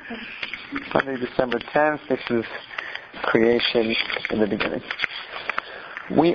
Sunday, December 10th. This is creation in the beginning. We're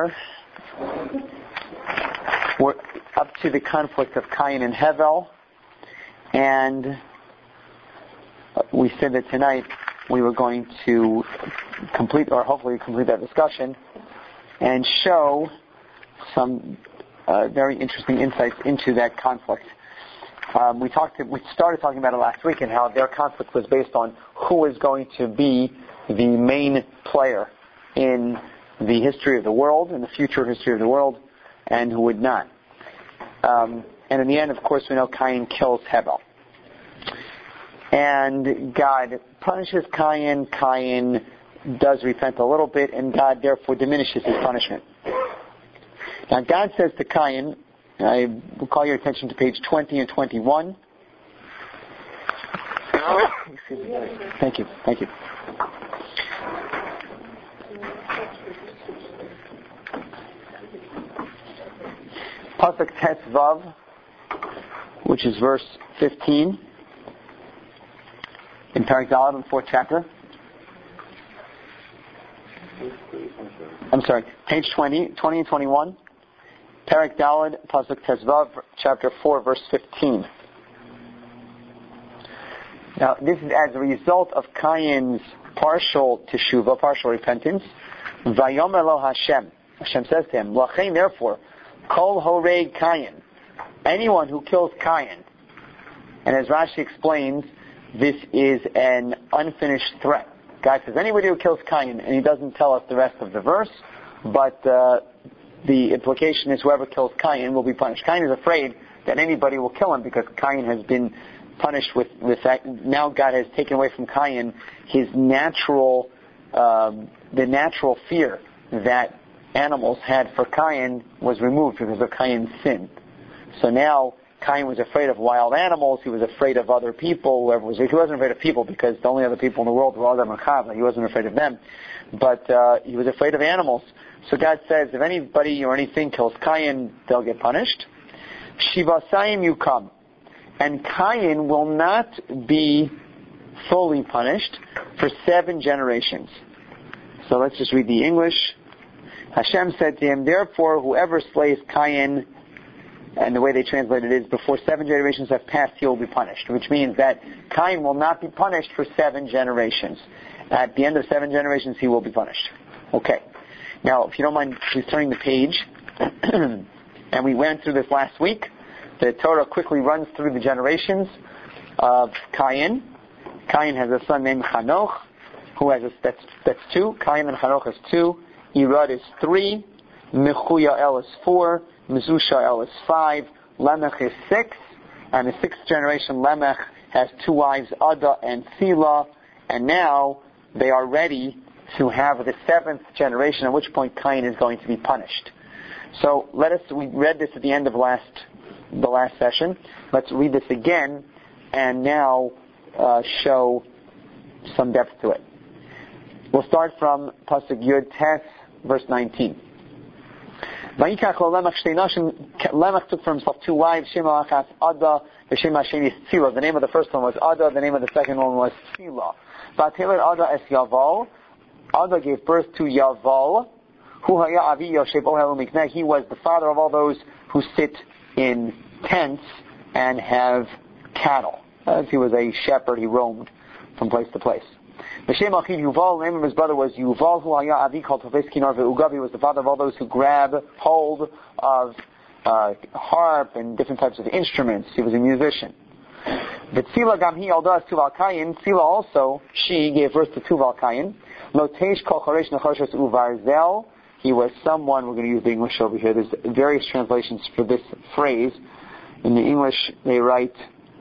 up to the conflict of Cain and Hevel, and we said that tonight we were going to hopefully complete that discussion and show some very interesting insights into that conflict. We started talking about it last week and how their conflict was based on who is going to be the main player in the history of the world, in the future history of the world, and who would not. And in the end, of course, we know Cain kills Hevel. And God punishes Cain. Cain does repent a little bit, and God therefore diminishes his punishment. Now God says to Cain, I will call your attention to page 20 and 21. Excuse me. Thank you. Pasuk Tes Vav, which is verse 15 in Perek Daled in the 4th chapter. I'm sorry, page 20 and 21. Perek Daled, Pasuk Tes Vav, chapter 4, verse 15. Now, this is as a result of Cain's partial teshuvah, partial repentance. Vayomer lo Hashem. Hashem says to him, Lachein, therefore, Kol Horeg Cain. Anyone who kills Cain. And as Rashi explains, this is an unfinished threat. God says, anybody who kills Cain, and he doesn't tell us the rest of the verse, but the implication is whoever kills Cain will be punished. Cain is afraid that anybody will kill him because Cain has been punished with that. Now God has taken away from Cain his natural, the natural fear that animals had for Cain was removed because of Cain's sin. So now Cain was afraid of wild animals. He was afraid of other people. He wasn't afraid of people because the only other people in the world were Adam and Chava. He wasn't afraid of them, but he was afraid of animals. So God says, if anybody or anything kills Cain, they'll get punished. Shivasayim you come, and Cain will not be fully punished for 7 generations. So let's just read the English. Hashem said to him, therefore, whoever slays Cain, and the way they translate it is, before 7 generations have passed, he will be punished, which means that Cain will not be punished for 7 generations. At the end of 7 generations, he will be punished. Okay. Now, if you don't mind, please turning the page. And we went through this last week. The Torah quickly runs through the generations of Cain. Cain has a son named Hanoch, who has that's 2. Cain and Hanoch is 2. Irad is 3. Mechuyael is 4. Mezushael is 5. Lemech is 6. And the 6th generation, Lemech, has 2 wives, Ada and Sila. And now they are ready to have the 7th generation, at which point Cain is going to be punished. So we read this at the end of the last session. Let's read this again and now show some depth to it. We'll start from Pasuk Yud Tes, verse 19. Lemech took for himself 2 wives, Shema Achas Ada, Shema Sheni Sila. The name of the first one was Ada, the name of the second one was Sila. Vatelet Ada es Yaval. Ada gave birth to Yaval, he was the father of all those who sit in tents and have cattle. As he was a shepherd, he roamed from place to place. Yuval, the name of his brother was Yuval, he was the father of all those who grab hold of harp and different types of instruments. He was a musician. But Sila Gamhi Aldas Tuval Kayin, Sila also, she gave birth to Tuval Kayin. Lotesh Kol Choresh Nechoshes Uvarzel. He was someone, we're going to use the English over here, there's various translations for this phrase. In the English, they write,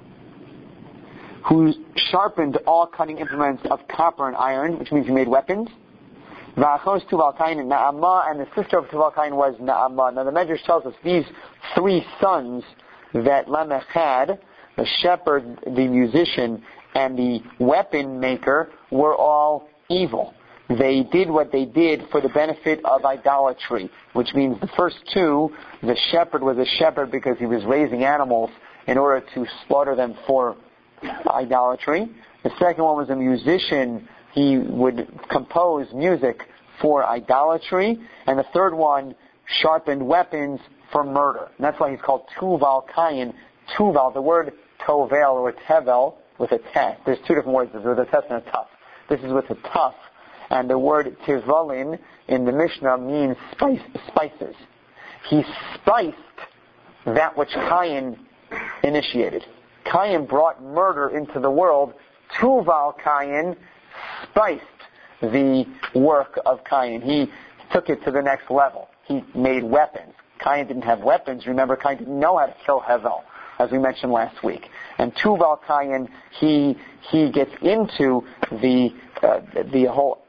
who sharpened all cutting implements of copper and iron, which means he made weapons. Va'achos Tuval Kayin and Na'amah, and the sister of Tuval Kayin was Na'amah. Now the Medrash tells us these 3 sons that Lamech had, the shepherd, the musician, and the weapon maker, were all evil. They did what they did for the benefit of idolatry, which means the first 2, the shepherd was a shepherd because he was raising animals in order to slaughter them for idolatry. The second one was a musician. He would compose music for idolatry. And the third one sharpened weapons for murder. And that's why he's called Tuval Kayin. Tuval, the word tovel or tevel with a tef. There's two different words. There's with a tef and a tuf. This is with a tuf. And the word tivalin in the Mishnah means spices. He spiced that which Kayin initiated. Kayin brought murder into the world. Tuval Kayin spiced the work of Kayin. He took it to the next level. He made weapons. Kayin didn't have weapons. Remember, Kayin didn't know how to kill Hevel, as we mentioned last week. And Tuval Kayin, he gets into the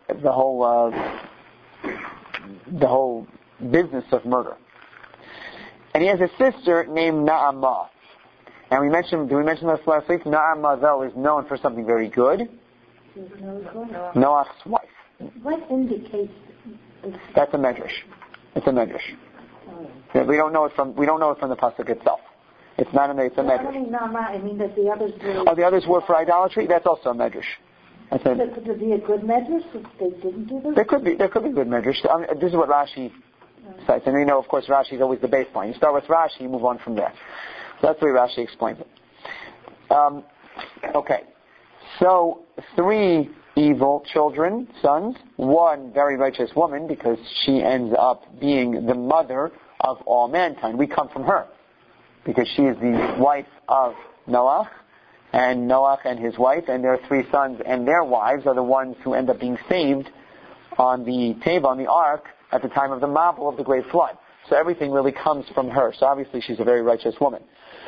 whole business of murder. And he has a sister named Naamah. And did we mention this last week? Naamah, though, is known for something very good. Noach's wife. What indicates? That's a medrash. It's a medrash. Yeah, we don't know it from the pasuk itself. It's not a medrash. It's a medrash. I mean that the others were. Oh, the others were for idolatry. That's also a medrash. Could there be a good medrash if they didn't do this? There could be good medrash. This is what Rashi cites, and we know, of course, Rashi is always the baseline. You start with Rashi, you move on from there. So that's the way Rashi explains it. Okay. So 3 evil children, sons, 1 very righteous woman, because she ends up being the mother of all mankind. We come from her, because she is the wife of Noach, and Noach and his wife, and their 3 sons and their wives are the ones who end up being saved on the table, on the ark, at the time of the Mabul of the Great Flood. So everything really comes from her. So obviously she's a very righteous woman.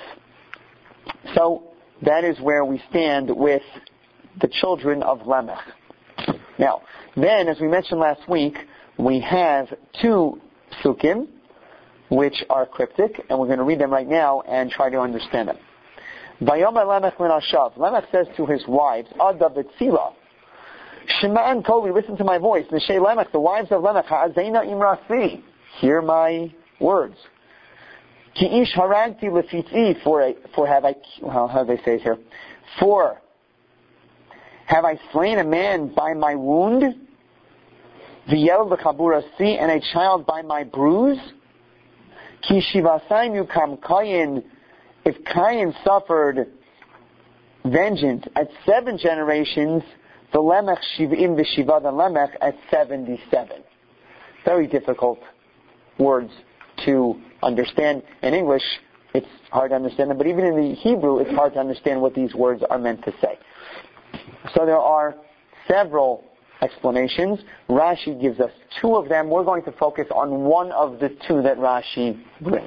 So that is where we stand with the children of Lamech. Now, then, as we mentioned last week, we have 2 psukim, which are cryptic, and we're going to read them right now and try to understand them. Vayomer Lamech min Ashav. Lamech says to his wives, Ada b'tzila, Shema'an koli, listen to my voice. Neshei Lamech, the wives of Lamech, ha'azeina imrasi, hear my words. Ki ish haragti lefitzi, for have I, well, how do they say it here? For have I slain a man by my wound? V'yel v'chaburasi, and a child by my bruise? Ki shivasainu kam Kayin, if Kayin suffered vengeance at 7 generations, the Lamech shiv'im v'shiva, the Lamech at 77. Very difficult words to understand. In English, it's hard to understand them, but even in the Hebrew, it's hard to understand what these words are meant to say. So there are several explanations. Rashi gives us 2 of them. We're going to focus on one of the 2 that Rashi brings.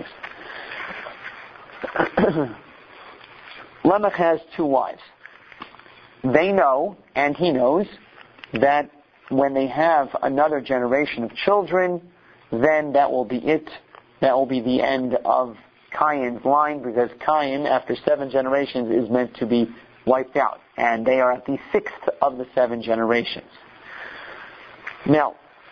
Lamech has 2 wives. They know, and he knows, that when they have another generation of children, then that will be it. That will be the end of Kayin's line, because Kayin, after 7 generations, is meant to be wiped out. And they are at the 6th of the 7 generations. Now,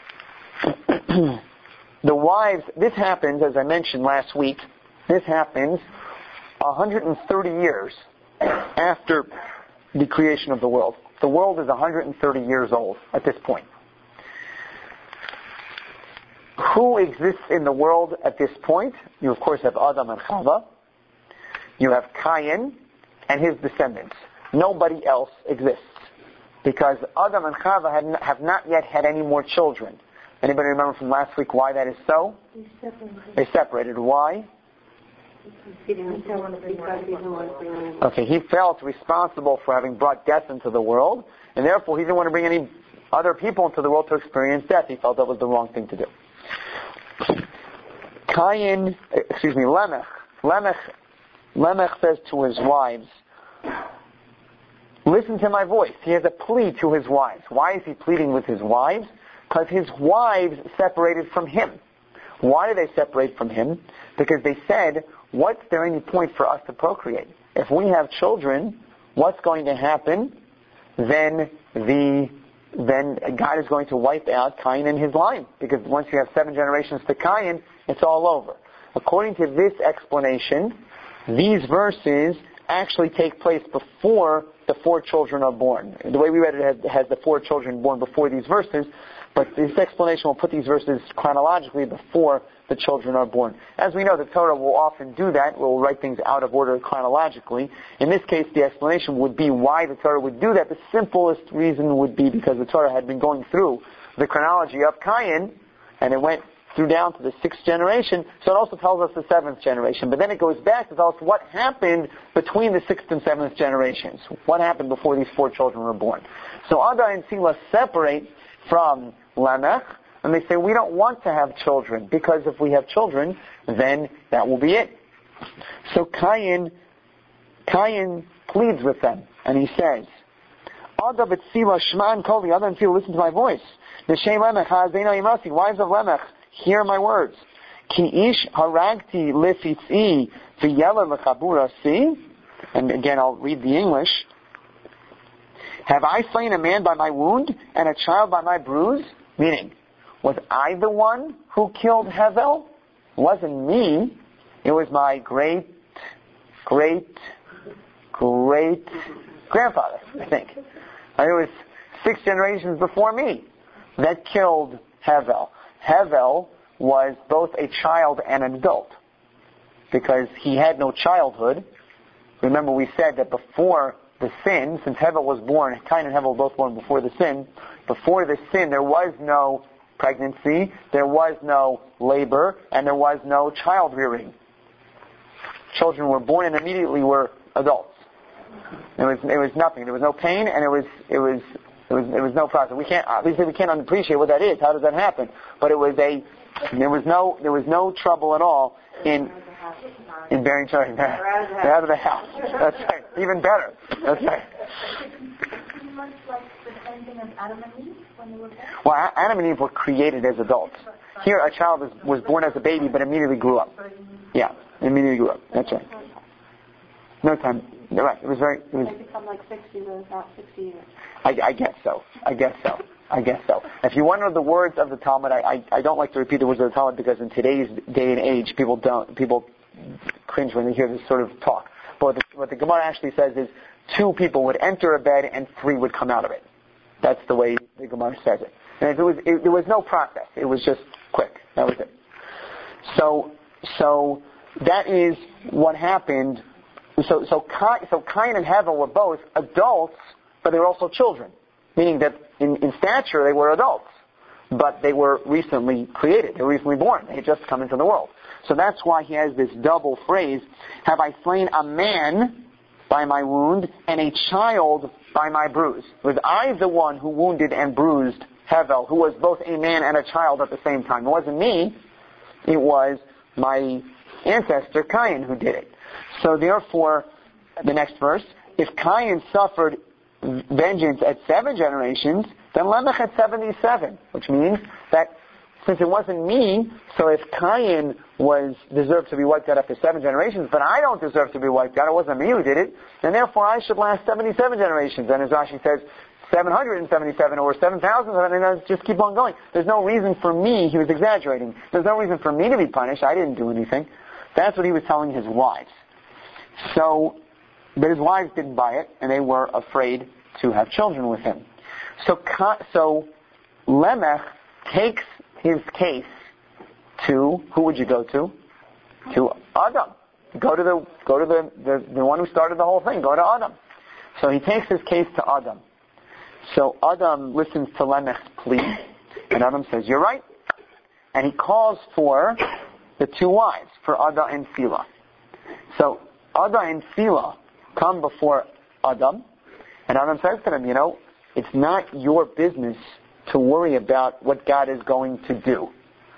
the wives, this happens, as I mentioned last week, this happens 130 years after the creation of the world. The world is 130 years old at this point. Who exists in the world at this point? You, of course, have Adam and Chava. You have Kayin and his descendants. Nobody else exists, because Adam and Chava have not yet had any more children. Anybody remember from last week why that is so? They separated. Why? Okay, he felt responsible for having brought death into the world, and therefore he didn't want to bring any other people into the world to experience death. He felt that was the wrong thing to do. Lamech says to his wives, listen to my voice. He has a plea to his wives. Why is he pleading with his wives? Because his wives separated from him. Why did they separate from him? Because they said, what's there any point for us to procreate? If we have children, what's going to happen? Then God is going to wipe out Kayin and his line. Because once you have 7 generations to Kayin, it's all over. According to this explanation, these verses actually take place before the 4 children are born. The way we read it has the 4 children born before these verses, but this explanation will put these verses chronologically before the children are born. As we know, the Torah will often do that. We'll write things out of order chronologically. In this case, the explanation would be why the Torah would do that. The simplest reason would be because the Torah had been going through the chronology of Cain, and it went through down to the 6th generation, so it also tells us the 7th generation. But then it goes back to tell us what happened between the 6th and 7th generations. What happened before these 4 children were born. So Ada and Sila separate from Lamech, and they say, we don't want to have children, because if we have children, then that will be it. So Cain pleads with them, and he says, Ada but Sila Shman Koli, Ada and Sila, listen to my voice. Neshem Lamech, Ha'azena Yimasi, wives of Lamech, hear my words. Ki ish haragti lefitzi v'yela l'chabura si. And again, I'll read the English. Have I slain a man by my wound and a child by my bruise? Meaning, was I the one who killed Hevel? It wasn't me. It was my great grandfather, I think. And it was 6 generations before me that killed Hevel. Hevel was both a child and an adult because he had no childhood. Remember, we said that before the sin, since Hevel was born, Cain and Hevel were both born before the sin. Before the sin, there was no pregnancy, there was no labor, and there was no child rearing. Children were born and immediately were adults. It was nothing. There was no pain, and it was no process. We can't appreciate what that is. How does that happen? But there was no trouble at all in bearing children. They're out of the house. That's right. Even better. That's right. Much like the same thing as Adam and Eve when they were born? Well, Adam and Eve were created as adults. Here, a child was born as a baby, but immediately grew up. Yeah, immediately grew up. That's right. No time. You're right. It was very. They become like 60 to about 60 years. I guess so. If you want to know the words of the Talmud, I don't like to repeat the words of the Talmud because in today's day and age, people cringe when they hear this sort of talk. But what the Gemara actually says is 2 people would enter a bed and 3 would come out of it. That's the way the Gemara says it. And there was no process. It was just quick. That was it. So that is what happened. So Cain and Hevel were both adults, but they were also children. Meaning that in stature they were adults. But they were recently created. They were recently born. They had just come into the world. So that's why he has this double phrase, have I slain a man by my wound and a child by my bruise? Was I the one who wounded and bruised Hevel, who was both a man and a child at the same time? It wasn't me. It was my ancestor Cain who did it. So therefore, the next verse, if Cain suffered vengeance at 7 generations, then Lamech had 77, which means that since it wasn't me, so if Cain deserved to be wiped out after 7 generations, but I don't deserve to be wiped out, it wasn't me who did it, then therefore I should last 77 generations. And as Rashi says, 777 or 7,000, and just keep on going. There's no reason for me, he was exaggerating, there's no reason for me to be punished, I didn't do anything. That's what he was telling his wives. But his wives didn't buy it, and they were afraid to have children with him. So Lamech takes his case to, who would you go to? To Adam. Go to the one who started the whole thing. Go to Adam. So he takes his case to Adam. So Adam listens to Lamech's plea, and Adam says, "You're right." And he calls for the 2 wives, for Ada and Sila. So Ada and Sila come before Adam, and Adam says to them, it's not your business to worry about what God is going to do.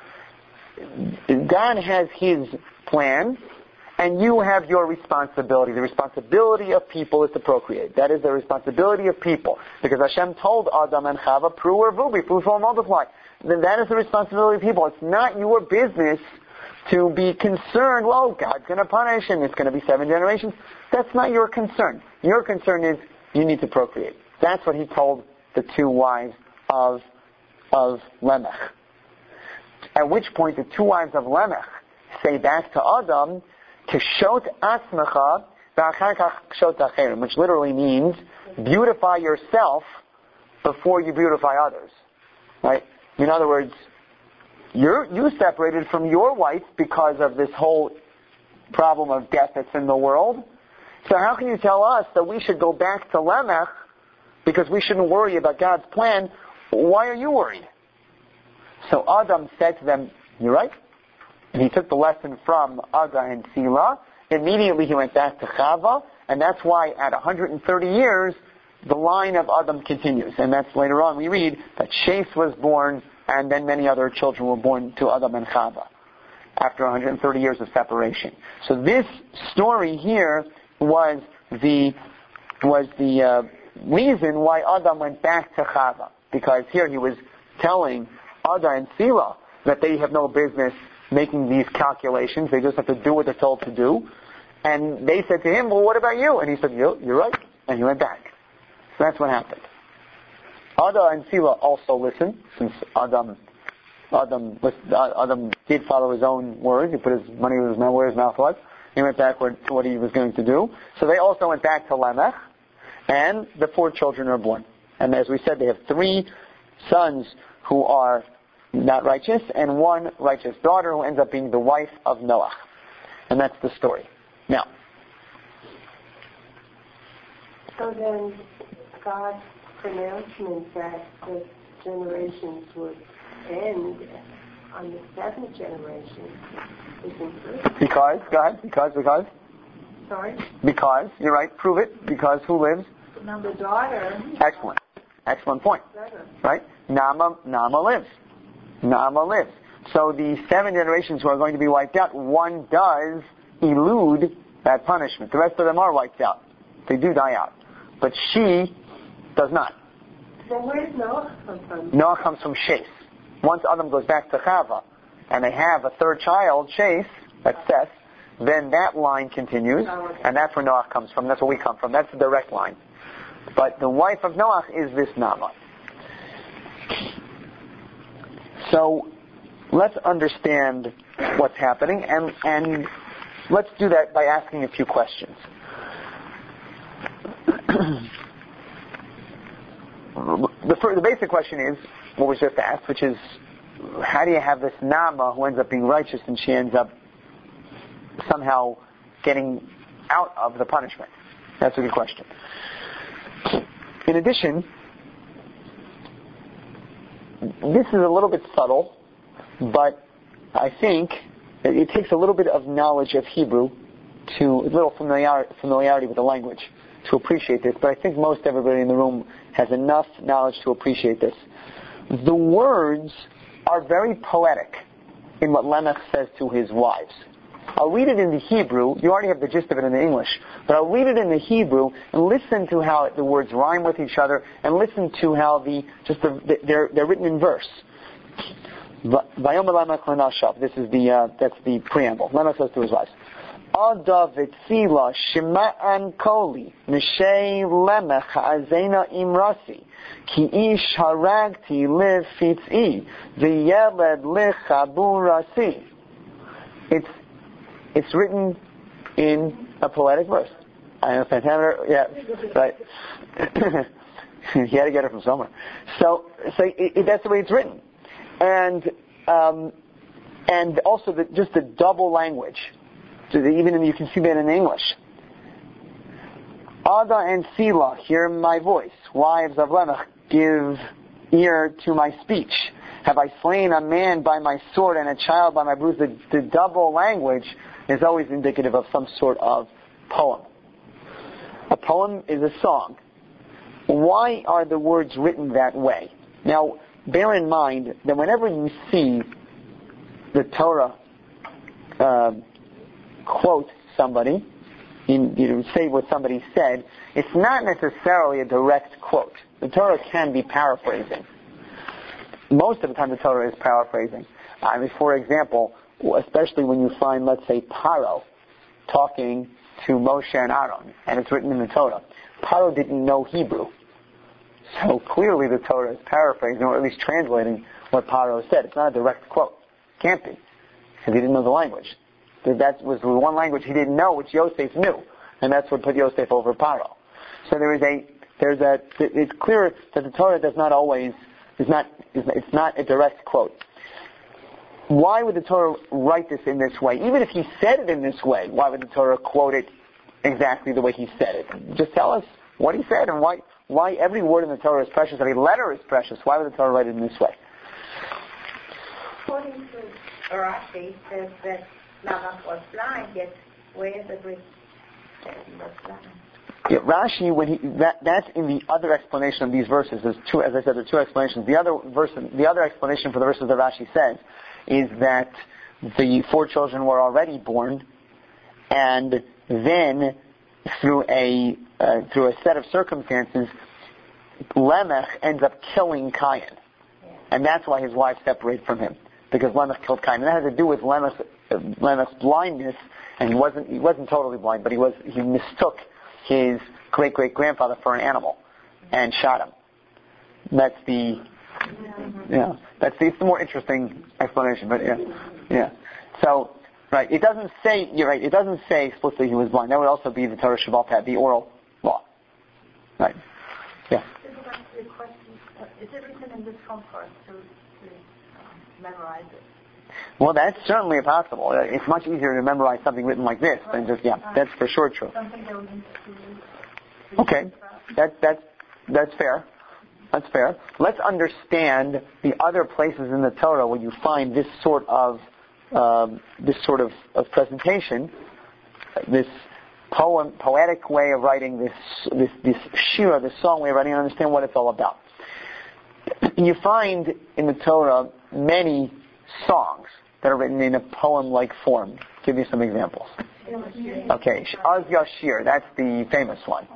God has His plan, and you have your responsibility. The responsibility of people is to procreate. That is the responsibility of people. Because Hashem told Adam and Chava, "Pru or vubi, fruitful and multiply." Then that is the responsibility of people. It's not your business to be concerned, well, God's going to punish and it's going to be 7 generations. That's not your concern. Your concern is you need to procreate. That's what he told the 2 wives of Lamech. At which point the 2 wives of Lamech say back to Adam, Keshot atzmecha which literally means beautify yourself before you beautify others. Right? In other words, you separated from your wife because of this whole problem of death that's in the world. So how can you tell us that we should go back to Lamech because we shouldn't worry about God's plan? Why are you worried? So Adam said to them, you're right. And he took the lesson from Aga and Sila. Immediately he went back to Chava, and that's why at 130 years, the line of Adam continues. And that's later on we read that Sheth was born, and then many other children were born to Adam and Chava after 130 years of separation. So this story here was the reason why Adam went back to Chava, because here he was telling Ada and Sila that they have no business making these calculations. They just have to do what they're told to do. And they said to him, well, what about you? And he said, you're right. And he went back. So that's what happened. Ada and Sila also listened, since Adam did follow his own words. He put his money where his mouth was. He went back to what he was going to do. So they also went back to Lamech, and the 4 children are born. And as we said, they have 3 sons who are not righteous, and 1 righteous daughter who ends up being the wife of Noah. And that's the story. Now. So then, God's pronouncement that the generations would end on the 7th generation isn't true. Because? Go ahead. Because? Sorry? Because. You're right. Prove it. Because who lives? Now the daughter. Excellent. Excellent point. Right? Nama lives. Nama lives. So the 7 generations who are going to be wiped out, 1 does elude that punishment. The rest of them are wiped out. They do die out. But she does not. Then where does Noah come from? Noah comes from Sheth. Once Adam goes back to Chava, and they have a 3rd child, Sheth, that's Seth, then that line continues, and that's where Noah comes from. That's where we come from. That's the direct line. But the wife of Noah is this Nama. So let's understand what's happening, and let's do that by asking a few questions. The basic question is what was just asked, which is, how do you have this Nama who ends up being righteous and she ends up somehow getting out of the punishment? That's a good question. In addition, this is a little bit subtle, but I think it takes a little bit of knowledge of Hebrew, a little familiarity with the language to appreciate this, but I think most everybody in the room has enough knowledge to appreciate this. The words are very poetic in what Lamech says to his wives. I'll read it in the Hebrew. You already have the gist of it in the English, but I'll read it in the Hebrew and listen to how the words rhyme with each other, and listen to how they're written in verse. Vayomer Lamech l'nashav. That's the preamble. Lamech says to his wives, Ada v'tzila shema'an koli nishei lemech ha'azena imrasi ki ish haragti lefitz'i v'yeled lechaburasi. It's written in a poetic verse. I know, pentameter, yeah, right. He had to get it from somewhere. So that's the way it's written, and also just the double language. So you can see that in English. Ada and Sila, hear my voice. Wives of Lamech, give ear to my speech. Have I slain a man by my sword and a child by my bruise? The double language is always indicative of some sort of poem. A poem is a song. Why are the words written that way? Now, bear in mind that whenever you see the Torah quote somebody, you say what somebody said, it's not necessarily a direct quote. The Torah can be paraphrasing. Most of the time the Torah is paraphrasing. For example, especially when you find, let's say, Paro talking to Moshe and Aaron, and it's written in the Torah. Paro didn't know Hebrew. So clearly the Torah is paraphrasing, or at least translating what Paro said. It's not a direct quote. Can't be, because he didn't know the language. That was the one language he didn't know, which Yosef knew. and that's what put Yosef over Paro. So it's clear that the Torah does not always, it's not a direct quote. Why would the Torah write this in this way? Even if he said it in this way, why would the Torah quote it exactly the way he said it? Just tell us what he said and why every word in the Torah is precious, every letter is precious. Why would the Torah write it in this way? According to Rashi, says that Lamech was blind, yet where is the Greek that he was blind? Yeah, Rashi, that's in the other explanation of these verses. There's two, as I said, there are two explanations. The other explanation for the verses that Rashi says is that the 4 children were already born, and then through a set of circumstances, Lamech ends up killing Cain, and that's why his wife separated from him, because Lamech killed Cain. And that had to do with Lamech's blindness, and he wasn't totally blind, but he mistook his great-great-grandfather for an animal and shot him. That's the more interesting explanation, but yeah. So, right, it doesn't say, you're right, it doesn't say explicitly he was blind. That would also be the Torah Shabbat Pad, the oral law. Right. Yeah. Is it written in this form for us to memorize it? Well, that's certainly possible. It's much easier to memorize something written like this than just, that's for sure true. Something that we need to Okay, that's fair. That's fair. Let's understand the other places in the Torah where you find this sort of presentation, this poetic way of writing, this shira, this song way of writing, and understand what it's all about. You find in the Torah many songs that are written in a poem-like form. Give you some examples. Okay, Az Yashir, that's the famous one.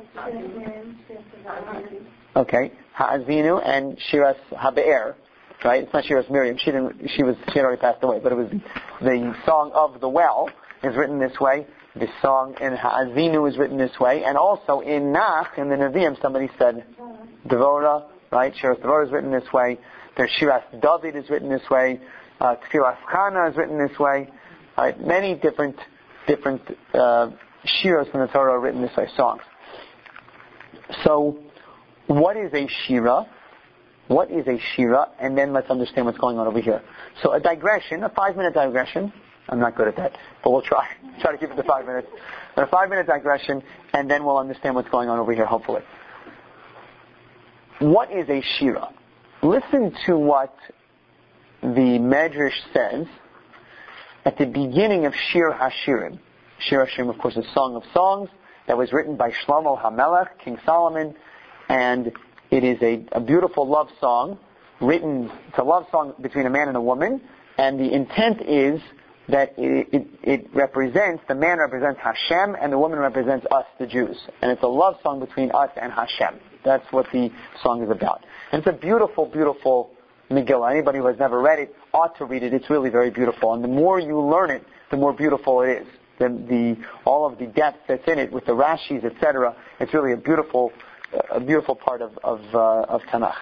Okay, Ha'azinu and Shiras HaBe'er, right? It's not Shiras Miriam. She had already passed away, but it was the song of the well is written this way. The song in Ha'azinu is written this way, and also in Nach, in the Nevi'im, somebody said Devora, right? Shiras Devora is written this way. There's Shiras David is written this way. Tfilas Chana is written this way. Right? Many different shiras in the Torah are written this way, songs. So, what is a shira? What is a shira? And then let's understand what's going on over here. So, a digression, a 5-minute digression. I'm not good at that, but we'll try to keep it to 5 minutes. But a 5-minute digression, and then we'll understand what's going on over here, hopefully. What is a shira? Listen to what the Medrash says at the beginning of Shir HaShirim. Shir HaShirim, of course, is Song of Songs that was written by Shlomo HaMelech, King Solomon, and it is a beautiful love song it's a love song between a man and a woman, and the intent is that it represents, the man represents Hashem and the woman represents us, the Jews. And it's a love song between us and Hashem. That's what the song is about. And it's a beautiful, beautiful Megillah. Anybody who has never read it ought to read it. It's really very beautiful. And the more you learn it, the more beautiful it is. All of the depth that's in it with the Rashis, etc. It's really a beautiful part of Tanakh.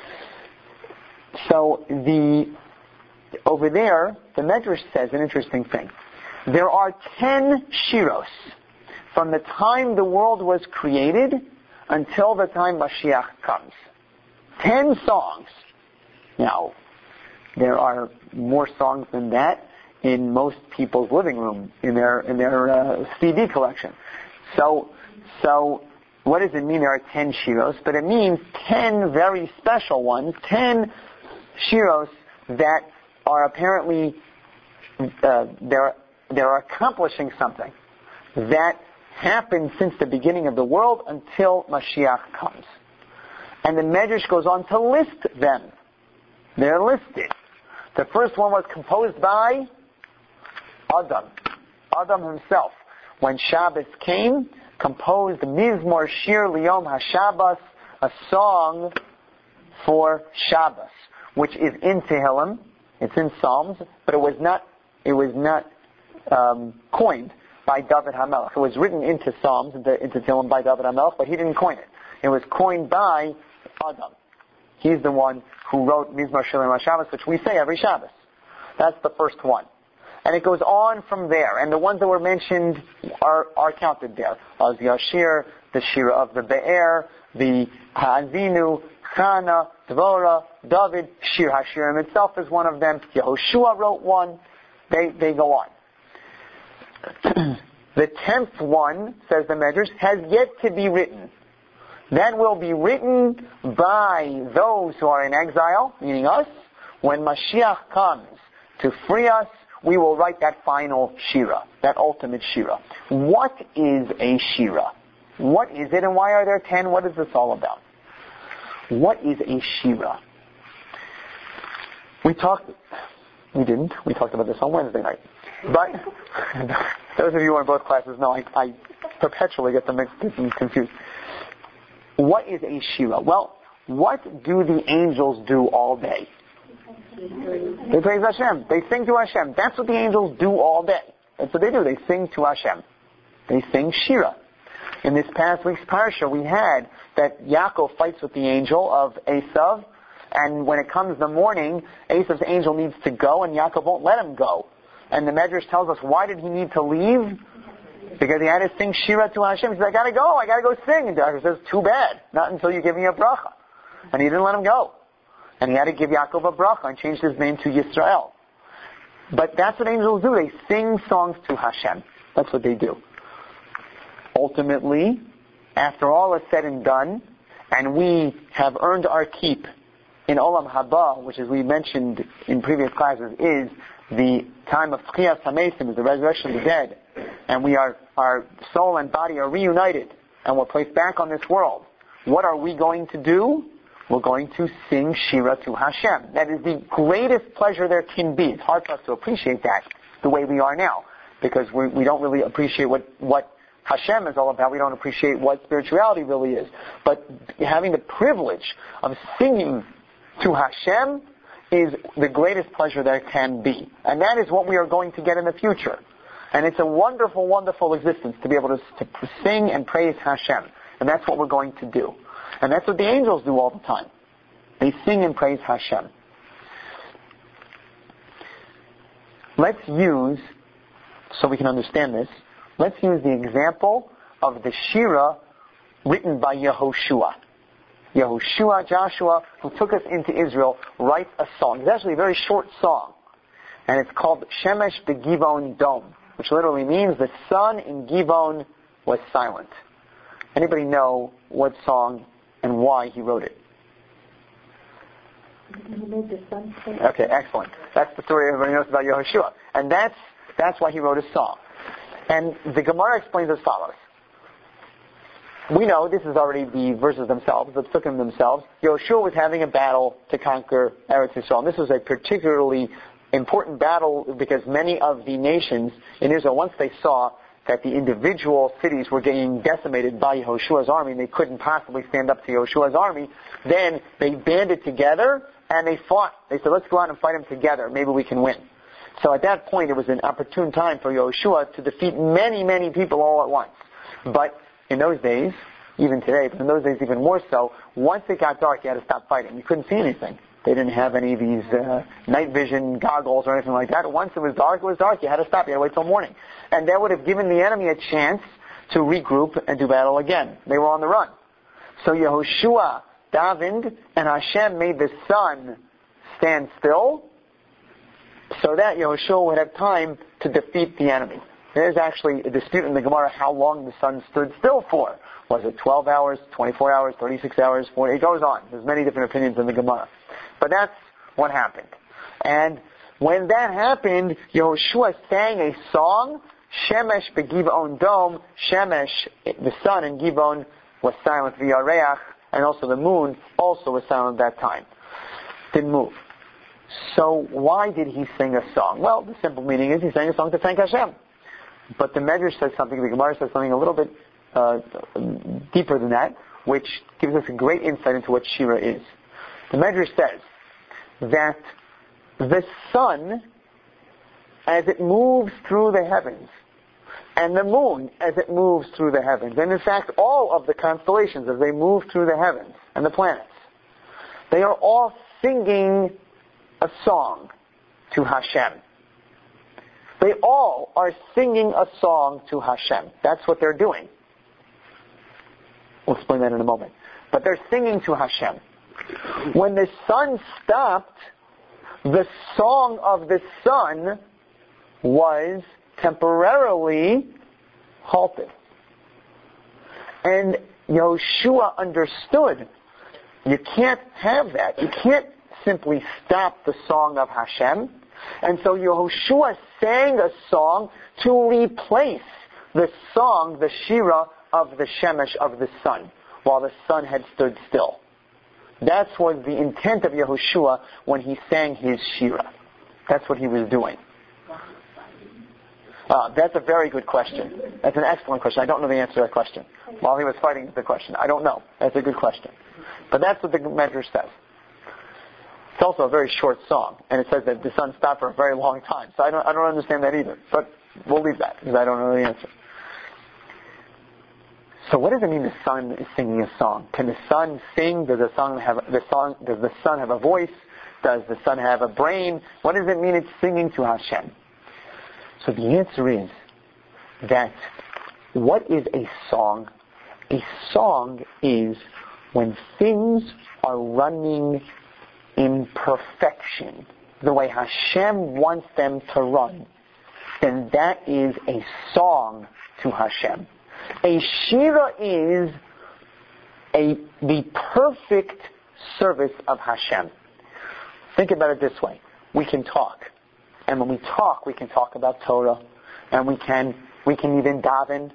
So over there, the Medrash says an interesting thing. There are 10 shiros from the time the world was created until the time Mashiach comes. 10 songs. Now, there are more songs than that in most people's living room, in their CD collection. So what does it mean there are 10 shiros? But it means 10 very special ones, 10 shiros that are apparently they're accomplishing something that happened since the beginning of the world until Mashiach comes. And the Medrash goes on to list them. They're listed. The first one was composed by Adam himself. When Shabbos came, composed Mizmor Shir Liyom HaShabbos, a song for Shabbos, which is in Tehillim. It's in Psalms, but it was not coined by David HaMelech. It was written into Psalms, into Tehillim by David HaMelech, but he didn't coin it. It was coined by Adam. He's the one who wrote Mizmor Shir Liyom HaShabbos, which we say every Shabbos. That's the first one. And it goes on from there. And the ones that were mentioned are counted there. Az Yashir, the Shira of the Be'er, the Ha'azinu, Chana, Dvorah, David, Shir HaShirim itself is one of them. Yehoshua wrote one. They go on. The 10th one, says the Medrash, has yet to be written. That will be written by those who are in exile, meaning us. When Mashiach comes to free us, we will write that final Shira, that ultimate Shira. What is a Shira? What is it, and why are there 10? What is this all about? What is a Shira? We talked about this on Wednesday night. But those of you who are in both classes know I perpetually get them confused. What is a Shira? Well, what do the angels do all day? They praise Hashem. They sing to Hashem. That's what the angels do all day. That's what they do. They sing to Hashem. They sing Shira. In this past week's parsha, we had that Yaakov fights with the angel of Esav, and when it comes the morning, Esav's angel needs to go, and Yaakov won't let him go. And the Medrash tells us, why did he need to leave? Because he had to sing Shira to Hashem. He said, I gotta go sing. And Yaakov says, too bad. Not until you give me a bracha. And he didn't let him go. And he had to give Yaakov a bracha and changed his name to Yisrael. But that's what angels do. They sing songs to Hashem. That's what they do. Ultimately, after all is said and done, and we have earned our keep in Olam Haba, which as we mentioned in previous classes is the time of Tchiyas HaMesim, is the resurrection of the dead, and our soul and body are reunited, and we're placed back on this world. What are we going to do? We're going to sing Shira to Hashem. That is the greatest pleasure there can be. It's hard for us to appreciate that the way we are now, because we don't really appreciate what Hashem is all about. We don't appreciate what spirituality really is. But having the privilege of singing to Hashem is the greatest pleasure there can be. And that is what we are going to get in the future. And it's a wonderful, wonderful existence to be able to sing and praise Hashem. And that's what we're going to do. And that's what the angels do all the time. They sing and praise Hashem. Let's use, so we can understand this, let's use the example of the Shira written by Yehoshua. Yehoshua, Joshua, who took us into Israel, writes a song. It's actually a very short song. And it's called Shemesh Begivon Dom, which literally means the sun in Givon was silent. Anybody know what song and why he wrote it? Okay, excellent. That's the story everybody knows about Yehoshua. And that's why he wrote a song. And the Gemara explains as follows. We know, this is already the verses themselves, the psukim themselves. Yehoshua was having a battle to conquer Eretz Yisrael. And this was a particularly important battle because many of the nations in Israel, once they saw that the individual cities were getting decimated by Yehoshua's army and they couldn't possibly stand up to Yehoshua's army, then they banded together and they fought. They said, let's go out and fight them together. Maybe we can win. So at that point, it was an opportune time for Yehoshua to defeat many, many people all at once. But in those days, even today, but in those days even more so, once it got dark, you had to stop fighting. You couldn't see anything. They didn't have any of these night vision goggles or anything like that. Once it was dark, it was dark. You had to stop. You had to wait till morning. And that would have given the enemy a chance to regroup and do battle again. They were on the run. So Yehoshua, David, and Hashem made the sun stand still so that Yehoshua would have time to defeat the enemy. There's actually a dispute in the Gemara how long the sun stood still for. Was it 12 hours, 24 hours, 36 hours, 40? It goes on. There's many different opinions in the Gemara. But that's what happened. And when that happened, Yehoshua sang a song, Shemesh Begivon Dom. Shemesh, the sun in Givon, was silent via Reach, and also the moon also was silent at that time. Didn't move. So why did he sing a song? Well, the simple meaning is he sang a song to thank Hashem. But the Medrash says something, the Gemara says something a little bit deeper than that, which gives us a great insight into what Shira is. The Medrash says that the sun, as it moves through the heavens, and the moon as it moves through the heavens, and in fact all of the constellations as they move through the heavens and the planets, they are all singing a song to Hashem. They all are singing a song to Hashem. That's what they're doing. We'll explain that in a moment. But they're singing to Hashem. When the sun stopped, the song of the sun was temporarily halted. And Yehoshua understood, you can't have that. You can't simply stop the song of Hashem. And so Yehoshua sang a song to replace the song, the Shira of the Shemesh, of the sun, while the sun had stood still. That was the intent of Yehoshua when he sang his Shira. That's what he was doing. That's a very good question. That's an excellent question. I don't know the answer to that question. While he was fighting the question, I don't know. That's a good question. But that's what the Medrash says. It's also a very short song, and it says that the sun stopped for a very long time. So I don't understand that either. But we'll leave that because I don't know the answer. So what does it mean the sun is singing a song? Can the sun sing? Does the sun have a voice? Does the sun have a brain? What does it mean it's singing to Hashem? So the answer is that what is a song? A song is when things are running in perfection, the way Hashem wants them to run, then that is a song to Hashem. A Shira is the perfect service of Hashem. Think about it this way. We can talk. And when we talk about Torah. And we can even daven.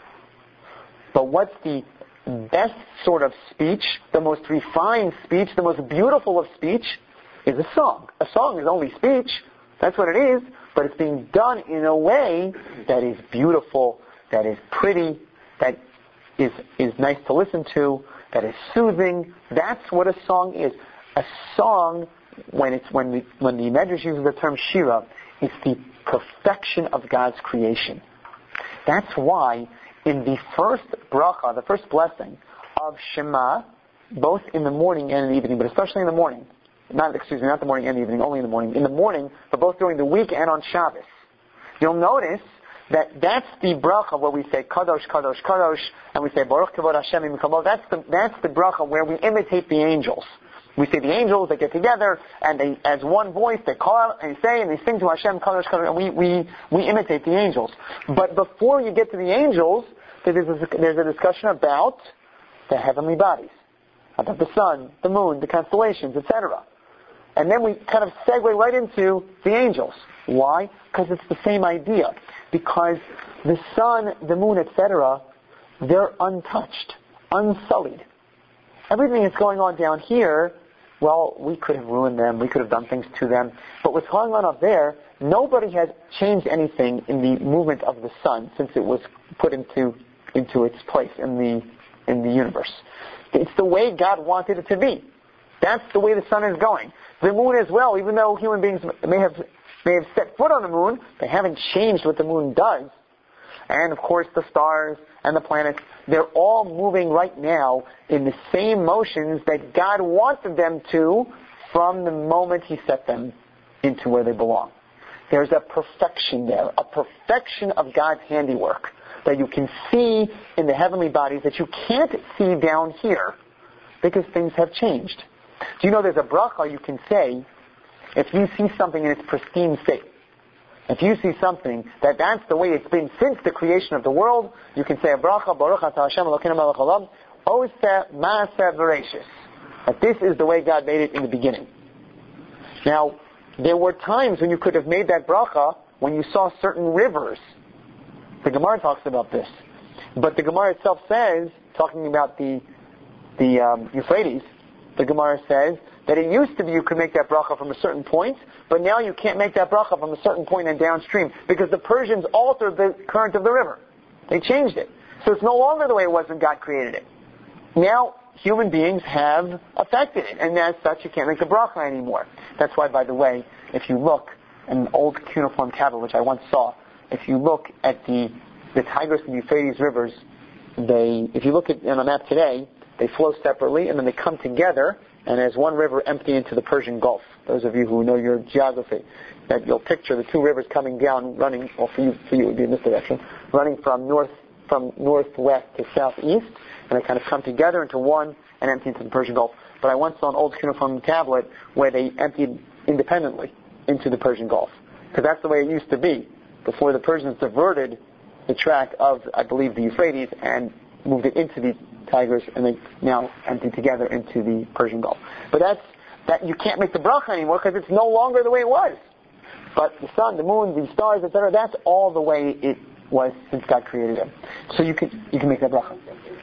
But what's the best sort of speech, the most refined speech, the most beautiful of speech, is a song. A song is only speech. That's what it is. But it's being done in a way that is beautiful, that is pretty, that is nice to listen to, that is soothing. That's what a song is. A song, when the Medrash uses the term Shira, is the perfection of God's creation. That's why in the first bracha, the first blessing of Shema, both in the morning and in the evening, but especially in the morning, not the morning and the evening, only in the morning. In the morning, but both during the week and on Shabbos. You'll notice that that's the bracha where we say Kadosh, Kadosh, Kadosh, and we say Baruch Kavod Hashem Mikabod. That's the bracha where we imitate the angels. We say the angels, they get together, and they, as one voice, they call out and say, and they sing to Hashem, Kadosh, Kadosh, and we imitate the angels. But before you get to the angels, there's a discussion about the heavenly bodies, about the sun, the moon, the constellations, etc. And then we kind of segue right into the angels. Why? Because it's the same idea. Because the sun, the moon, etc., they're untouched, unsullied. Everything that's going on down here, well, we could have ruined them, we could have done things to them. But what's going on up there, nobody has changed anything in the movement of the sun since it was put into its place in the universe. It's the way God wanted it to be. That's the way the sun is going. The moon as well, even though human beings may have set foot on the moon, they haven't changed what the moon does. And of course the stars and the planets, they're all moving right now in the same motions that God wanted them to from the moment He set them into where they belong. There's a perfection there, a perfection of God's handiwork that you can see in the heavenly bodies that you can't see down here because things have changed. Do you know there's a bracha you can say if you see something in its pristine state? If you see something that's the way it's been since the creation of the world, you can say a bracha, Baruch Atah Hashem Elokeinu melech haolam, oseh maaseh bereishis. That this is the way God made it in the beginning. Now, there were times when you could have made that bracha when you saw certain rivers. The Gemara talks about this. But the Gemara itself says, talking about the Euphrates, the Gemara says that it used to be you could make that bracha from a certain point, but now you can't make that bracha from a certain point and downstream because the Persians altered the current of the river. They changed it. So it's no longer the way it was when God created it. Now human beings have affected it, and as such you can't make a bracha anymore. That's why, by the way, if you look in an old cuneiform tablet, which I once saw, if you look at the Tigris and Euphrates rivers, if you look at on a map today, they flow separately and then they come together and there's one river emptying into the Persian Gulf. Those of you who know your geography, that you'll picture the two rivers coming down, running, or for you it would be in this direction, running from northwest to southeast, and they kind of come together into one and empty into the Persian Gulf. But I once saw an old cuneiform tablet where they emptied independently into the Persian Gulf, because that's the way it used to be before the Persians diverted the track of, I believe, the Euphrates and moved it into the Tigris, and they now empty together into the Persian Gulf. But that you can't make the bracha anymore because it's no longer the way it was. But the sun, the moon, the stars, etc., that's all the way it was since God created them. So you can make that bracha.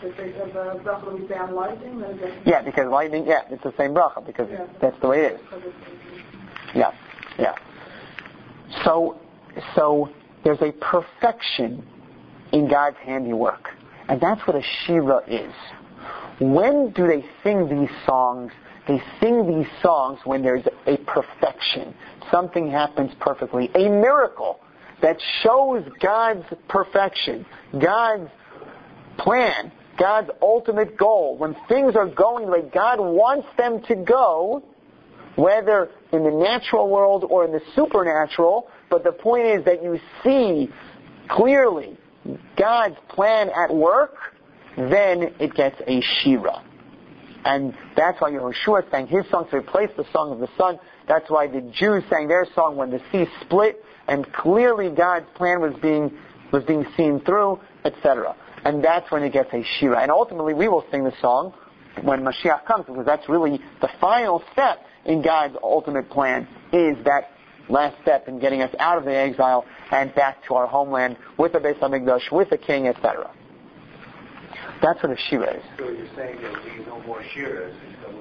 Yeah, because lightning, it's the same bracha because that's the way it is. Yeah. So there's a perfection in God's handiwork. And that's what a shira is. When do they sing these songs? They sing these songs when there's a perfection. Something happens perfectly. A miracle that shows God's perfection, God's plan, God's ultimate goal. When things are going the way God wants them to go, whether in the natural world or in the supernatural, but the point is that you see clearly God's plan at work, then it gets a shira. And that's why Yehoshua sang his song to replace the song of the sun. That's why the Jews sang their song when the sea split and clearly God's plan was being seen through, etc. And that's when it gets a shira. And ultimately we will sing the song when Mashiach comes, because that's really the final step in God's ultimate plan, is that last step in getting us out of the exile and back to our homeland with a Beis HaMikdash, with a king, etc. That's what a shira is. So you're saying there'll be no more shiras,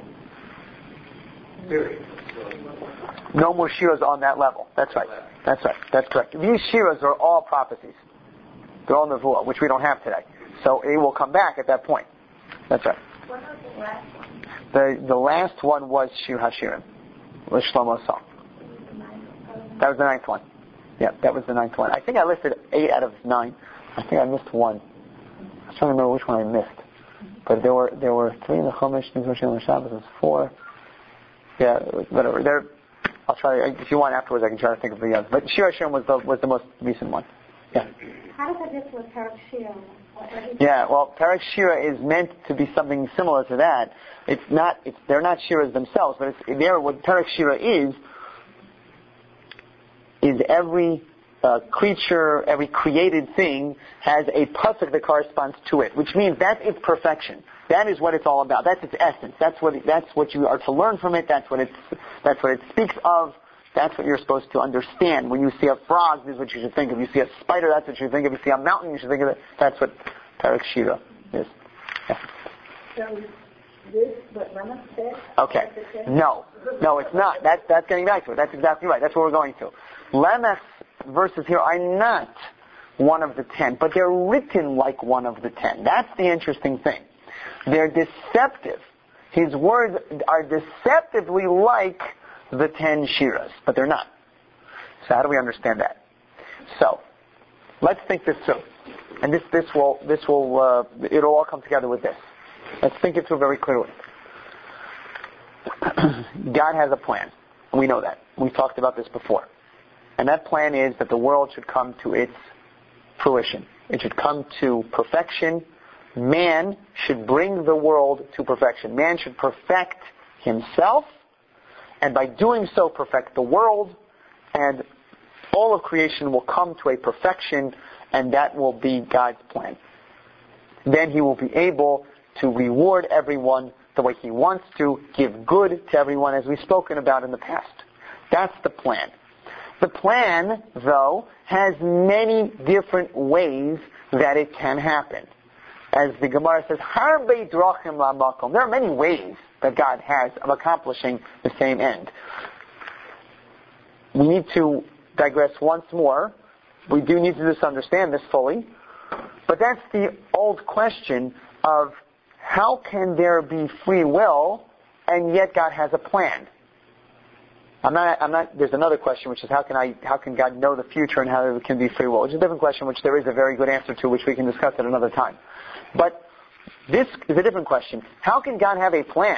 period. No more shiras on that level. That's right. That's correct. These shiras are all prophecies. They're all nevuah, which we don't have today. So it will come back at that point. That's right. What was the last one? The last one was Shir HaShirim, was Shlomo's song. That was the ninth one. Yeah, that was the ninth one. I think I listed 8 out of 9. I think I missed one. I was trying to remember which one I missed. But there were 3 in the Chumash, Nizvah Shabbos was 4. Yeah, whatever. I'll try. If you want afterwards, I can try to think of the others. But Shir HaShirim was the most recent one. Yeah. How does it differ with Perek Shira? Yeah, well, Perek Shira is meant to be something similar to that. It's not. They're not shiras themselves, but what Perek Shira is every creature, every created thing has a pasuk that corresponds to it, which means that's its perfection. That is what it's all about. That's its essence. That's what you are to learn from it. That's what it speaks of. That's what you're supposed to understand. When you see a frog, this is what you should think of. You see a spider, that's what you think of. You see a mountain, you should think of it. That's what Perek Shira is. Yeah. So this, what Rama said? Okay. No, it's not. That's getting back to it. That's exactly right. That's what we're going to. Lamech's verses here are not one of the 10, but they're written like one of the 10. That's the interesting thing. They're deceptive. His words are deceptively like the 10 shiras, but they're not. So how do we understand that? So, let's think this through. And it'll all come together with this. Let's think it through very clearly. God has a plan. We know that. We've talked about this before. And that plan is that the world should come to its fruition. It should come to perfection. Man should bring the world to perfection. Man should perfect himself, and by doing so perfect the world, and all of creation will come to a perfection, and that will be God's plan. Then he will be able to reward everyone the way he wants to, give good to everyone, as we've spoken about in the past. That's the plan. The plan, though, has many different ways that it can happen. As the Gemara says, Harbe drachim la'makom. There are many ways that God has of accomplishing the same end. We need to digress once more. We do need to just understand this fully. But that's the old question of how can there be free will and yet God has a plan? There's another question, which is how can God know the future and how there can be free will? Which is a different question, which there is a very good answer to, which we can discuss at another time. But this is a different question. How can God have a plan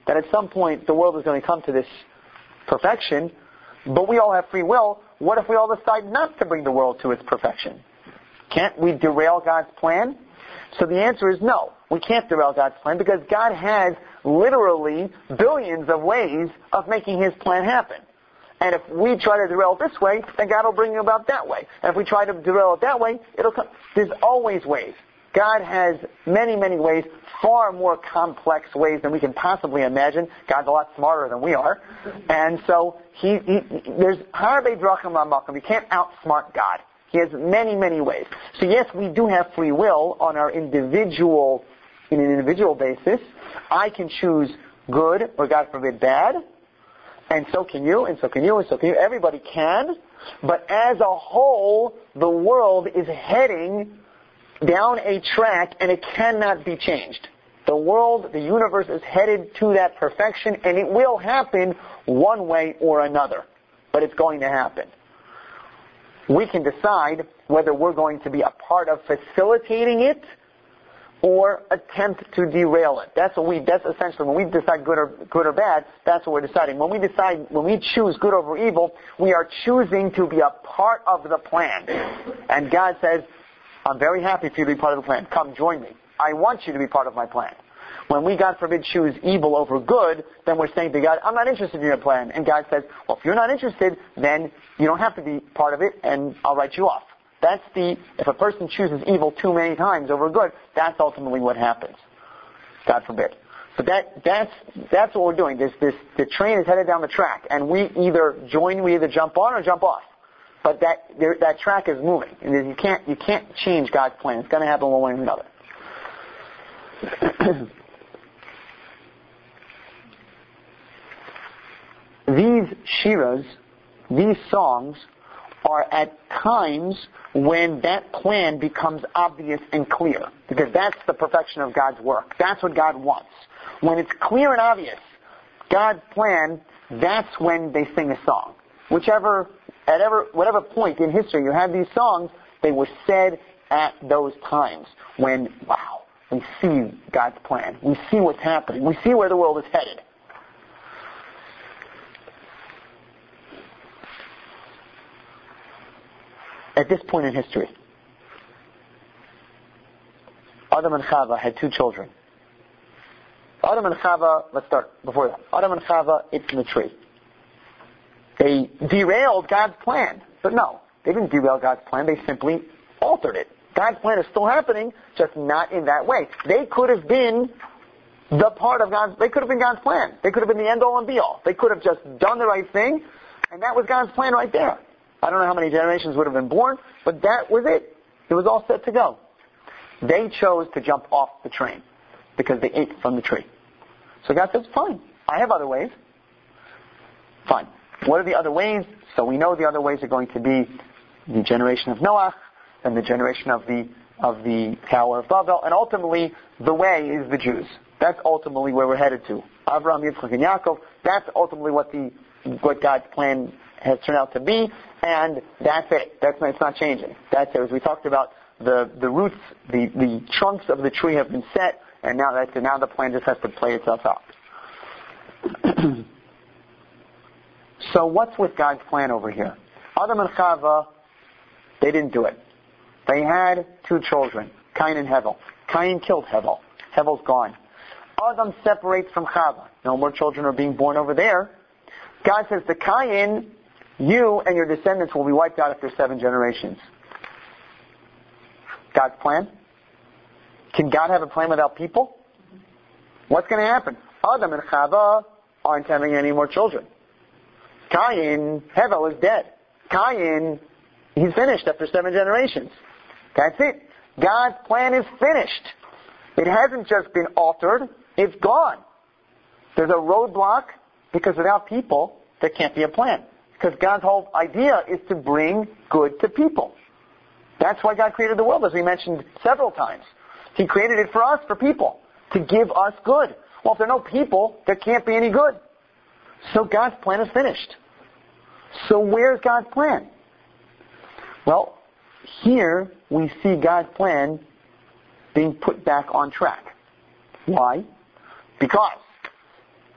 that at some point the world is going to come to this perfection, but we all have free will. What if we all decide not to bring the world to its perfection? Can't we derail God's plan? So the answer is no. We can't derail God's plan because God has literally billions of ways of making His plan happen. And if we try to derail it this way, then God will bring it about that way. And if we try to derail it that way, it'll come. There's always ways. God has many, many ways, far more complex ways than we can possibly imagine. God's a lot smarter than we are. And so there's harbe drachim lamakom. You can't outsmart God. He has many, many ways. So yes, we do have free will on our in an individual basis. I can choose good or, God forbid, bad. And so can you, and so can you, and so can you. Everybody can. But as a whole, the world is heading down a track and it cannot be changed. The world, the universe is headed to that perfection, and it will happen one way or another. But it's going to happen. We can decide whether we're going to be a part of facilitating it or attempt to derail it. That's essentially when we decide good or bad, that's what we're deciding. When we choose good over evil, we are choosing to be a part of the plan. And God says, I'm very happy for you to be part of the plan. Come join me. I want you to be part of my plan. When we, God forbid, choose evil over good, then we're saying to God, I'm not interested in your plan. And God says, well, if you're not interested, then you don't have to be part of it, and I'll write you off. If a person chooses evil too many times over good, that's ultimately what happens. God forbid. But that's what we're doing. The train is headed down the track, and we either jump on or jump off. But that track is moving. And you can't change God's plan. It's going to happen one way or another. These shiras, these songs, are at times when that plan becomes obvious and clear. Because that's the perfection of God's work. That's what God wants. When it's clear and obvious, God's plan, that's when they sing a song. Whatever point in history you have these songs, they were said at those times when, wow, we see God's plan. We see what's happening. We see where the world is headed. At this point in history, Adam and Chava had two children. Adam and Chava, let's start before that. Adam and Chava ate from the tree. They derailed God's plan. But no, they didn't derail God's plan. They simply altered it. God's plan is still happening, just not in that way. They could have been they could have been God's plan. They could have been the end all and be all. They could have just done the right thing, and that was God's plan right there. I don't know how many generations would have been born, but that was it. It was all set to go. They chose to jump off the train because they ate from the tree. So God says, fine, I have other ways. Fine. What are the other ways? So we know the other ways are going to be the generation of Noah, and the generation of the Tower of Babel, and ultimately the way is the Jews. That's ultimately where we're headed to. Abraham, Yitzchak, and Yaakov. That's ultimately what God's plan has turned out to be, and that's it. It's not changing. That's it. As we talked about, the roots, the trunks of the tree have been set, and now the plan just has to play itself out. So what's with God's plan over here? Adam and Chava, they didn't do it. They had two children, Cain and Hevel. Cain killed Hevel. Hevel's gone. Adam separates from Chava. No more children are being born over there. God says to Cain, you and your descendants will be wiped out after 7 generations. God's plan? Can God have a plan without people? What's going to happen? Adam and Chava aren't having any more children. Cain, Hevel is dead. Cain, he's finished after 7 generations. That's it. God's plan is finished. It hasn't just been altered. It's gone. There's a roadblock because without people, there can't be a plan. Because God's whole idea is to bring good to people. That's why God created the world, as we mentioned several times. He created it for us, for people, to give us good. Well, if there are no people, there can't be any good. So God's plan is finished. So where's God's plan? Well, here we see God's plan being put back on track. Why? Because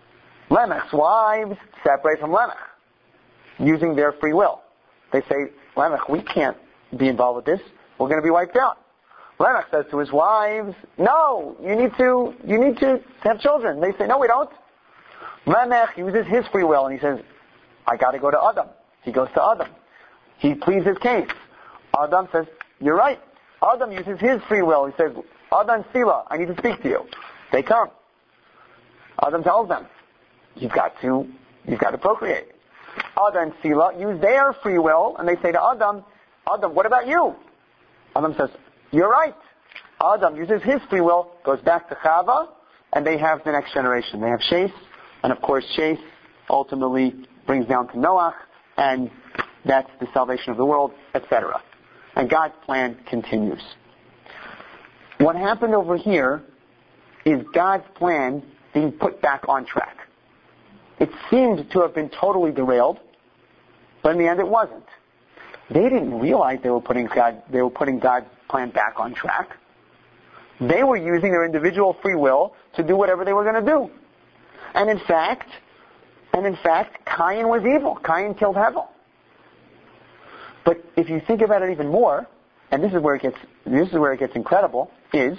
Lamech's wives separate from Lamech, using their free will. They say, Lamech, we can't be involved with this. We're going to be wiped out. Lamech says to his wives, no, you need to have children. They say, no, we don't. Lamech uses his free will, and he says, I got to go to Adam. He goes to Adam. He pleads his case. Adam says, you're right. Adam uses his free will. He says, Adam, Sila, I need to speak to you. They come. Adam tells them, you've got to procreate. Adam and Sila use their free will, and they say to Adam, what about you? Adam says, you're right. Adam uses his free will, goes back to Chava, and they have the next generation. They have Sheth, and of course Sheth ultimately brings down to Noach, and that's the salvation of the world, etc. And God's plan continues. What happened over here is God's plan being put back on track. It seemed to have been totally derailed, but in the end it wasn't. They didn't realize they were putting God's plan back on track. They were using their individual free will to do whatever they were going to do. And in fact, Cain was evil. Cain killed Hevel. But if you think about it even more, and this is where it gets incredible, is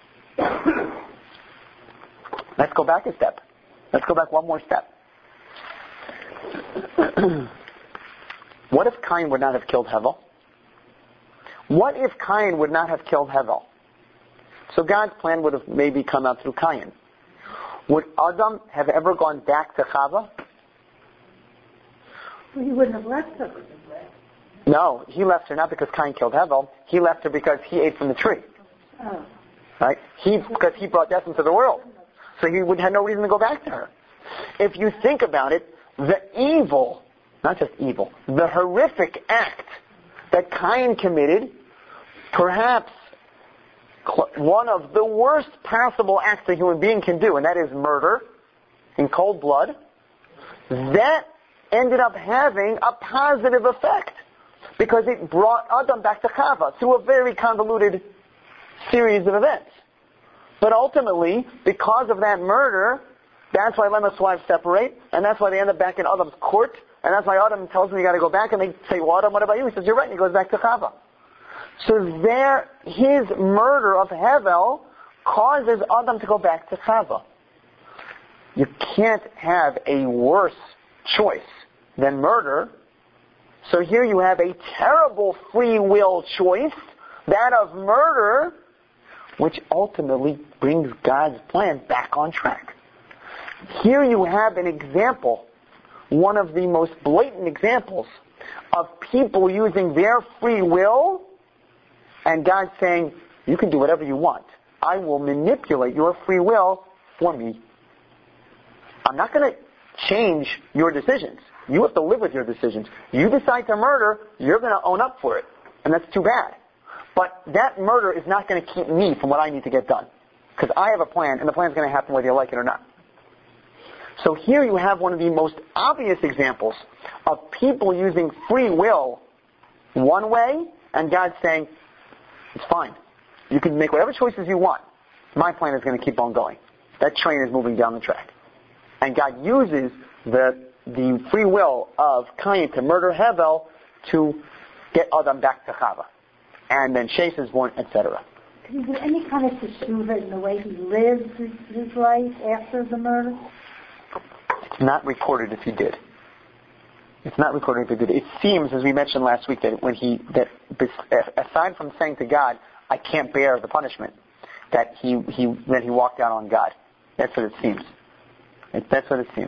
let's go back a step. Let's go back one more step. What if Cain would not have killed Hevel? What if Cain would not have killed Hevel? So God's plan would have maybe come out through Cain. Would Adam have ever gone back to Chava? Well, he wouldn't have left her. No, he left her not because Cain killed Hevel. He left her because he ate from the tree. Oh. Right? Because he brought death into the world. So he would have no reason to go back to her. If you think about it, the evil, not just evil, the horrific act that Cain committed, perhaps one of the worst possible acts a human being can do, and that is murder in cold blood, that ended up having a positive effect because it brought Adam back to Chava through a very convoluted series of events. But ultimately, because of that murder, that's why Lamech's wives separate, and that's why they end up back in Adam's court, and that's why Adam tells them you got to go back, and they say, well, Adam, what about you? He says, you're right, and he goes back to Chava. So his murder of Hevel causes Adam to go back to Chava. You can't have a worse choice than murder. So here you have a terrible free will choice, that of murder, which ultimately brings God's plan back on track. Here you have an example, one of the most blatant examples of people using their free will and God saying, you can do whatever you want. I will manipulate your free will for me. I'm not going to change your decisions. You have to live with your decisions. You decide to murder, you're going to own up for it. And that's too bad. But that murder is not going to keep me from what I need to get done. Because I have a plan, and the plan's going to happen whether you like it or not. So here you have one of the most obvious examples of people using free will one way, and God saying, it's fine. You can make whatever choices you want. My plan is going to keep on going. That train is moving down the track. And God uses the free will of Cain to murder Hevel to get Adam back to Chava. And then Sheth is born, etc. Is there any kind of teshuva in the way he lives his life after the murder? It's not recorded if he did. It's not recorded if he did. It seems, as we mentioned last week, that aside from saying to God, I can't bear the punishment, that he walked out on God. That's what it seems. That's what it seems.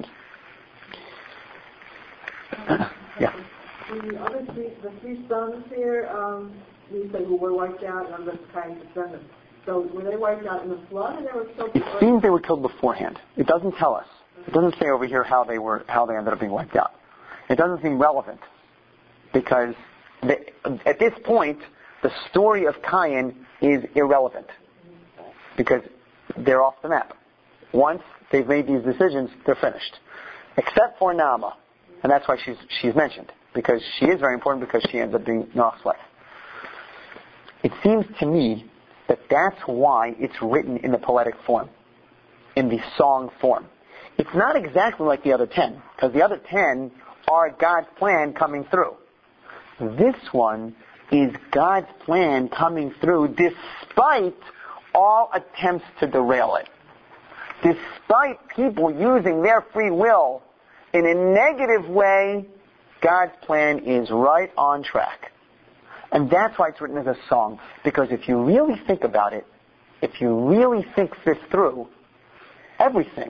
Yeah. The three sons here, you say who were wiped out, and I'm just trying to send them. So were they wiped out in the flood, or they were killed before? It seems they were killed beforehand. It doesn't tell us. It doesn't say over here how they ended up being wiped out. It doesn't seem relevant because at this point the story of Cain is irrelevant because they're off the map. Once they've made these decisions, they're finished, except for Naamah, and that's why she's mentioned because she is very important because she ends up being Noach's wife. It seems to me that that's why it's written in the poetic form, in the song form. It's not exactly like the other 10, because the other 10 are God's plan coming through. This one is God's plan coming through despite all attempts to derail it. Despite people using their free will in a negative way, God's plan is right on track. And that's why it's written as a song. Because if you really think about it, if you really think this through, everything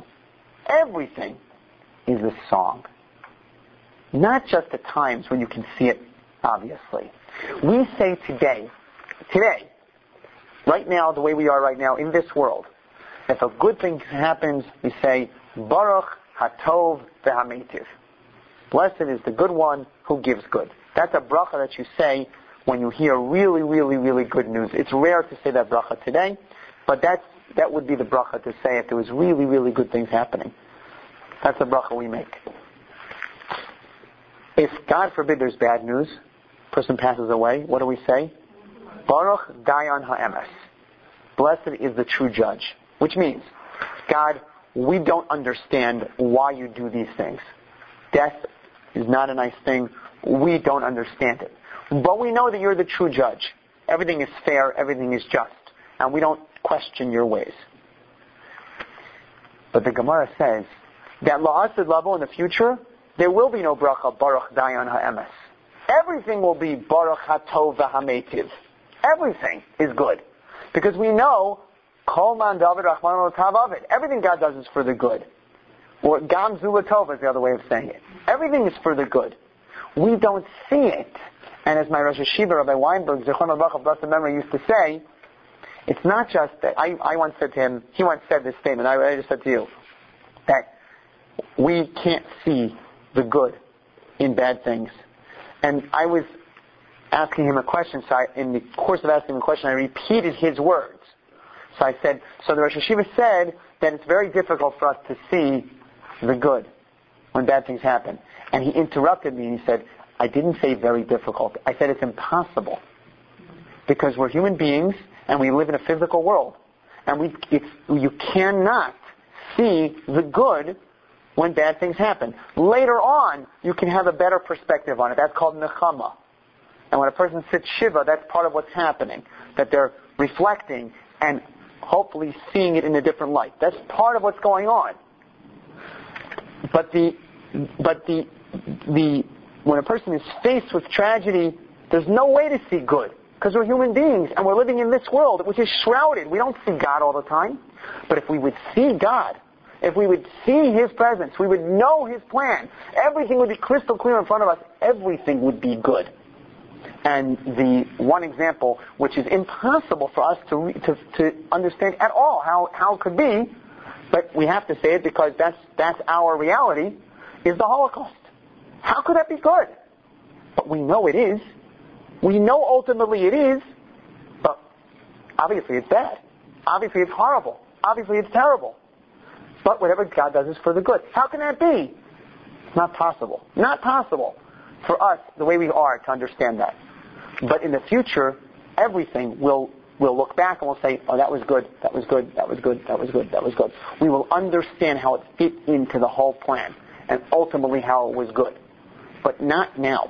is a song. Not just at times when you can see it, obviously. We say today, right now, the way we are right now in this world, if a good thing happens, we say, Baruch HaTov VeHaMeitiv. Blessed is the good one who gives good. That's a bracha that you say when you hear really, really, really good news. It's rare to say that bracha today, but that would be the bracha to say if there was really, really good things happening. That's the bracha we make. If, God forbid, there's bad news, person passes away, what do we say? Baruch Dayan Ha'emes. Blessed is the true judge. Which means, God, we don't understand why you do these things. Death is not a nice thing. We don't understand it. But we know that you're the true judge. Everything is fair, everything is just. And we don't question your ways. But the Gemara says that la'asid lavo in the future, there will be no bracha Baruch Dayan Ha'emes. Everything will be Baruch HaTov VeHaMeitiv. Everything is good. Because we know Kol Man David Rachman L'Tav Avid. Everything God does is for the good. Or Gam Zu L'Tov is the other way of saying it. Everything is for the good. We don't see it. And as my Rosh Hashiva, Rabbi Weinberg, Zechron HaBracha, blessed memory, used to say, it's not just that, I once said to him, he once said this statement, I just said to you, that we can't see the good in bad things. And I was asking him a question, so in the course of asking him a question, I repeated his words. So I said, so the Rosh Hashiva said that it's very difficult for us to see the good when bad things happen. And he interrupted me and he said, I didn't say very difficult. I said it's impossible. Because we're human beings and we live in a physical world. And you cannot see the good when bad things happen. Later on, you can have a better perspective on it. That's called nechama. And when a person sits shiva, that's part of what's happening. That they're reflecting and hopefully seeing it in a different light. That's part of what's going on. But when a person is faced with tragedy, there's no way to see good. Because we're human beings and we're living in this world which is shrouded. We don't see God all the time. But if we would see God, if we would see His presence, we would know His plan, everything would be crystal clear in front of us, everything would be good. And the one example, which is impossible for us to understand at all how it could be, but we have to say it because that's our reality, is the Holocaust. How could that be good? But we know it is. We know ultimately it is, but obviously it's bad. Obviously it's horrible. Obviously it's terrible. But whatever God does is for the good. How can that be? It's not possible. Not possible for us, the way we are, to understand that. But in the future, everything we'll look back and we'll say, oh, that was good, that was good, that was good, that was good, that was good. We will understand how it fit into the whole plan and ultimately how it was good. But not now.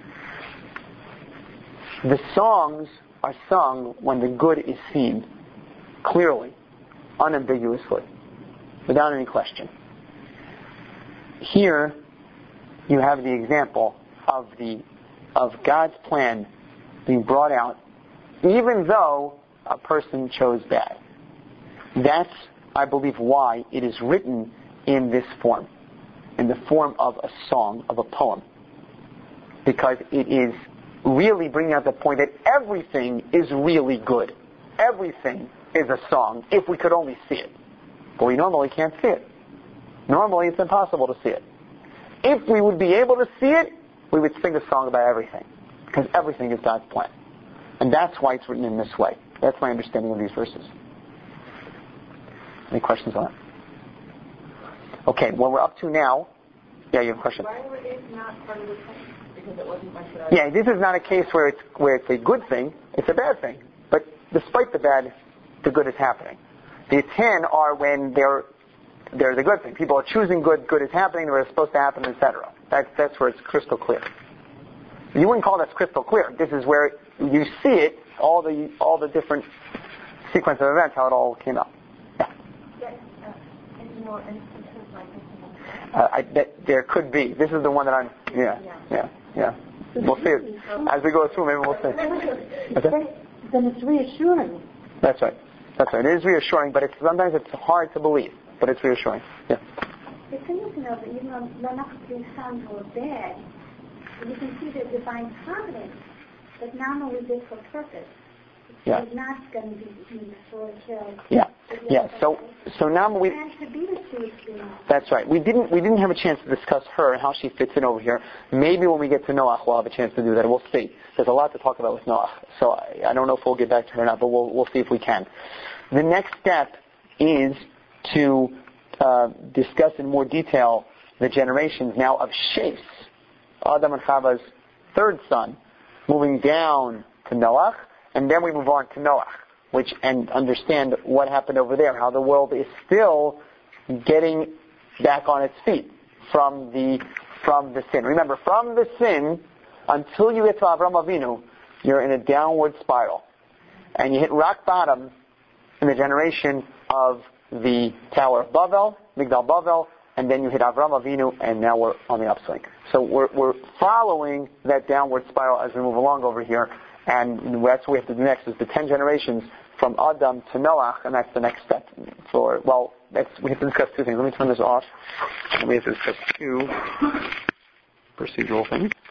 The songs are sung when the good is seen clearly, unambiguously, without any question. Here, you have the example of God's plan being brought out, even though a person chose bad. That's, I believe, why it is written in this form, in the form of a song, of a poem, because it is really bringing out the point that everything is really good. Everything is a song, if we could only see it. But we normally can't see it. Normally it's impossible to see it. If we would be able to see it, we would sing a song about everything. Because everything is God's plan. And that's why it's written in this way. That's my understanding of these verses. Any questions on that? Okay, what we're up to now... Yeah, you have a question? Why were it not part of the plan? Because it wasn't my should. Yeah, this is not a case where it's a good thing, it's a bad thing. But despite the bad, the good is happening. The 10 are when they're there's a good thing. People are choosing good, good is happening, the way it's supposed to happen, etc. That's where it's crystal clear. You wouldn't call this crystal clear. This is where you see it, all the different sequence of events, how it all came out. Any more instances like this? There could be. This is the one that I'm. Yeah. We'll see it as we go through. Maybe we'll see. Okay? Then it's reassuring. That's right. It is reassuring, but sometimes it's hard to believe, but it's reassuring. Yeah. The thing is, that even though Lanach's sons were bad, you can see the divine providence that Nama was there for purpose. Yeah. He's not going to be destroyed, killed. Yeah. So now that's right. We didn't have a chance to discuss her and how she fits in over here. Maybe when we get to Noach, we'll have a chance to do that. We'll see. There's a lot to talk about with Noach. So I don't know if we'll get back to her or not, but we'll see if we can. The next step is to discuss in more detail the generations now of Sheth, Adam and Chava's third son, moving down to Noach, and then we move on to Noach, and understand what happened over there, how the world is still getting back on its feet from the sin. Remember, from the sin until you get to Avraham Avinu, you're in a downward spiral, and you hit rock bottom in the generation of the Tower of Babel, Migdal Bavel, and then you hit Avraham Avinu, and now we're on the upswing. So we're following that downward spiral as we move along over here, and that's what we have to do next, is the 10 generations from Adam to Noach, and that's the next step. We have to discuss two things. Let me turn this off, and we have to discuss two procedural things.